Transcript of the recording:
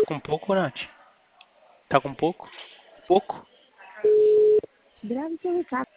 com pouco, Nath? Tá com pouco? Pouco? Grave seu recado.